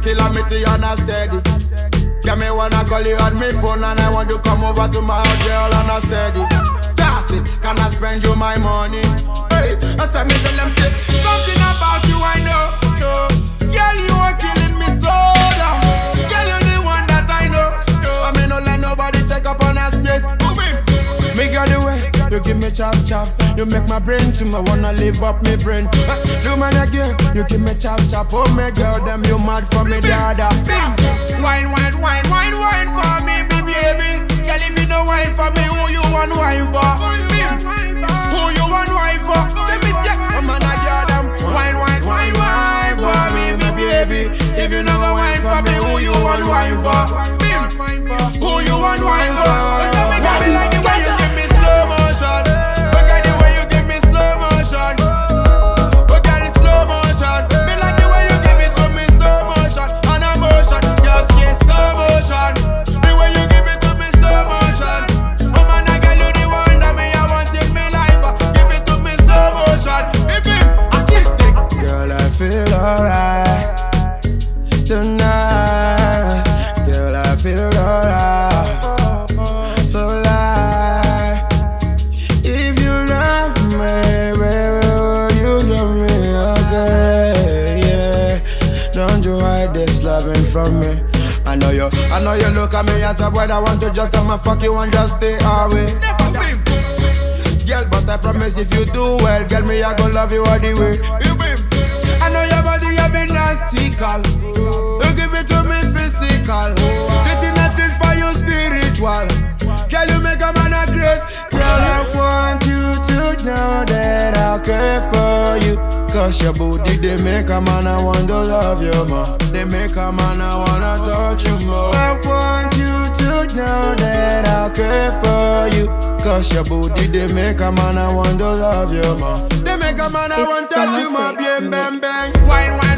kilometers on a steady. Can me wanna call you on me phone and I want you come over to my house, girl, on a steady. Toss it, can I spend you my money? Hey, I said me tell them say something about you I know. Girl, you are killing me, slow down. Girl, you're the one that I know. I mean, don't let nobody take up on that space. Me girl, the way you give me chop chop, you make my brain to me wanna live up me brain. Do man again, you give me chop chop. Oh my girl, them you mad for me, dada. Wine, wine, wine, wine, wine for me, baby. Girl, if you don't wine for me, who you want wine for? Who you want wine for? Say me say, oh man, I girl them. Wine, wine, wine, wine for me, baby. If you don't go wine for me, who you want wine for? Who you want wine for? Tell me like the way you give me slow motion. Look at the way you give me slow motion. Look at the slow motion. Me like the way you give it to me slow motion. On a motion, just get slow motion. The way you give it to me slow motion. Oh man, I got you the one that me I want in me life. Give it to me slow motion. If it artistic, girl, I feel alright tonight. Girl, I feel alright. So like, if you love me, baby, will you love me? Okay, yeah. Don't you hide this loving from me. I know you look at me as a boy that want to just come and fuck you and just stay away. Girl, but I promise if you do well, girl, me I gon' love you all the way. I know your body have been nasty, girl. You give it to me physical. The thing I feel for you spiritual. Girl, you make a man a grace. Girl, I want you to know that I'll care for you. Cause your booty, they make a man I want to love you more. They make a man I wanna touch you more. I want you to know that I'll care for you. Cause your booty, they make a man I want to love you more. They make a man I want to touch you more. Bang, bang, bang. Wine, wine.